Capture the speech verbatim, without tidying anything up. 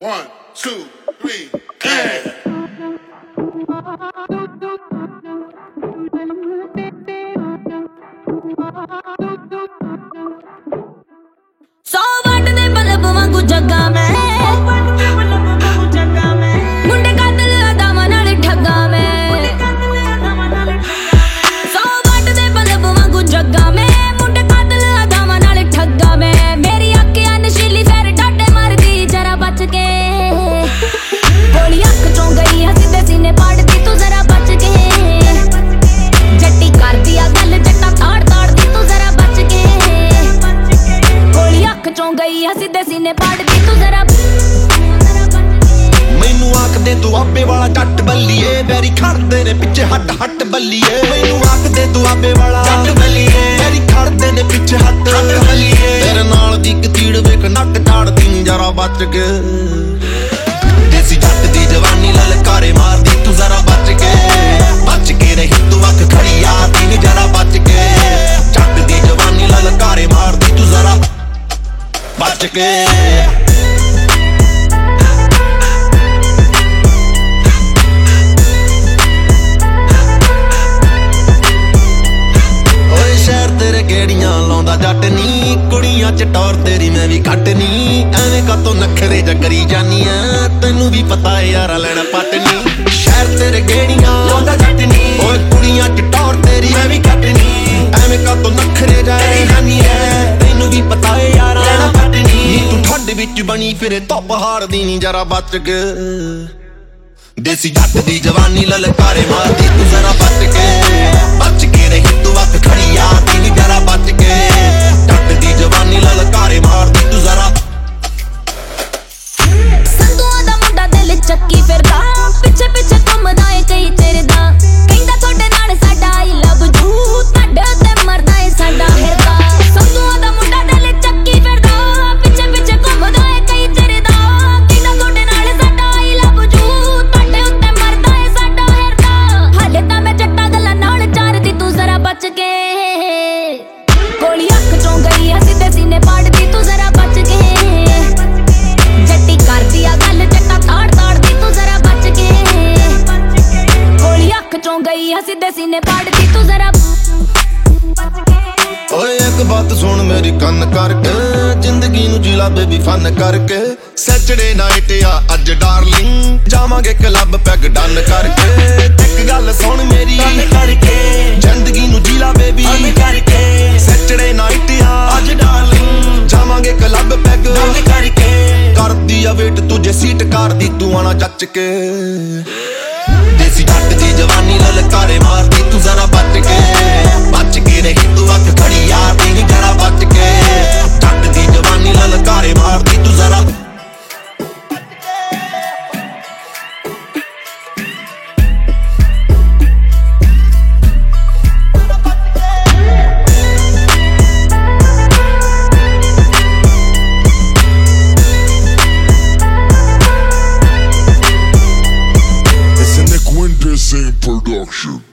One, two, three, and. सौ वाट दे bulb वांगू जग्गा मैं मुंडे कातल अदावां नाल ठग्गा मैं सौ वाट दे बल्ब वांगू जग्गा मैं मुंडे कातल अदावां नाल ठग्गा मैं मेरी अक्खियां नशीली फेर डाटे मारदी जरा बच के गोली अख चों गई है सीधे सीने पाड़दी तू जरा बच के जट्टी कर दिया गल जट्टा ताड़ ताड़ दी तू जरा बच के चों गई है सीधे सीने पाड़दी तू जरा मैनू आखदे दुआबे वाला जट बल्लीए बैरी खड़दे ने पिछे हट हट बल्लीए मैनू आखदे दुआबे वाला जट बल्लीए बैरी खड़दे ने पिछे हट हट बल्लीए तेरे नाल दी कतीड़ वेख नक ताड़दी जरा बच के देसी जट दी जवानी ललकारे मारदी तू जरा बच के बच के रही तू अख खड़ी आती जरा बच के जट दी जवानी ललकारे मारदी तू जरा बच के ओए शहर तेरे गेड़ियां लाउंदा जट नी कुड़ियां च टौर तेरी मैं भी घट नी एवें कातों नखरे जा करी जानी ऐ तैनू भी पता है यारा लेना पट नी शहर तेरे गेड़ियां लाउंदा जट नी ओए कुड़ियां च टौर तेरी मैं भी घट नी एवें कातों नखरे जा करी जानी ऐ तैनू भी पता है यारा लेना पट नी तू ठंड विच बनी फिरे धुप हारदी नी जरा बच के देसी जट दी जवानी ललकारे मारदी तू जरा बच के बच के रही तू अख खड़ी आती नी जरा बच के जट दी जवानी ललकारे मारदी तू जरा संधुआं दा मुंडा दिल चक्की फिरदा पिछे पिछे घुमदा ए कई चिर दा कहंदा थोड़े नाल साडा आई लव यू तुहाडे ते मरदा ए साडा हिरदा संधुआं दा मुंडा दिल चक्की फिरदा पिछे पिछे घुमदा ए कई चिर दा कहंदा थोड़े नाल साडा आई लव यू तुहाडे ते मरदा ए साडा हिरदा हाले तां मैं जट्टा गल्लां नाल चारदी तू जरा बच के गोली अख चों गई है सीधे सीने पाड़दी तू जरा बच के जट्टी कर दिया गल जट्टा ताड़ ताड़ दी तू जरा बच के गोली अख चों गई है सीधे सीने पाड़दी तू जरा ओए एक बात सुन मेरी कन्न करके जिंदगी नू जिला बेबी फन करके सैटरडे नाइट आ अज डार्लिंग जावांगे क्लब पैग डन करके एक गल सुन मेरी करके जिंदगी नू जिला बेबी फन करके सैटरडे नाइट आ अज डार्लिंग जावांगे क्लब पैग डन करके कर दिया वेट तुझे सीट कर दी तू आना जच के देसी जट दी जवानी ललकारे मारदी तू जरा बच के बच के रही तू अख खड़ी आती नी जरा बच के जट दी जवानी ललकारे मारदी तू जरा Same production.